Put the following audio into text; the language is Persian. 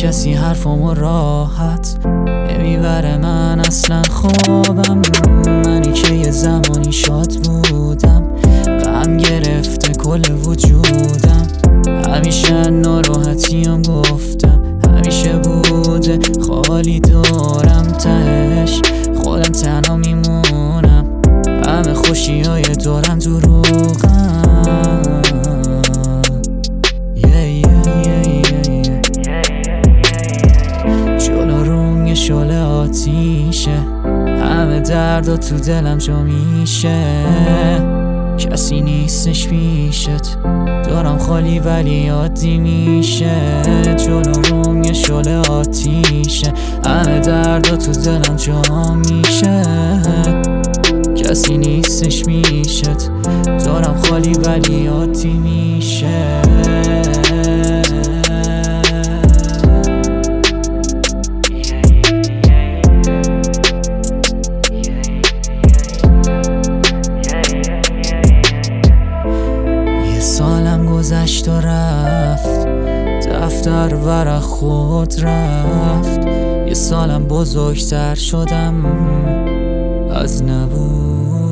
کسی حرفمو راحت نمیبره، من اصلا خوابم. منی که یه زمانی شاد بودم، غم گرفته کل وجودم. همیشه ناراحتیم گفتم، همیشه بوده خالی دورم. تهش خودم تنها میمونم، همه خوشیای دورم دروغم. جلو روم یه شعله آتیشه، همه دردا تو دلم جا میشه. کسی نیستش پیشت، دارم خالی ولی عادی میشه. جلو روم یه شعله آتیشه، همه دردا تو دلم جا میشه. کسی نیستش میشت، دارم خالی ولی عادی میشه. سالم گذشت و رفت، دفتر ورق خود رفت. یه سالم بزرگتر شدم از نبود.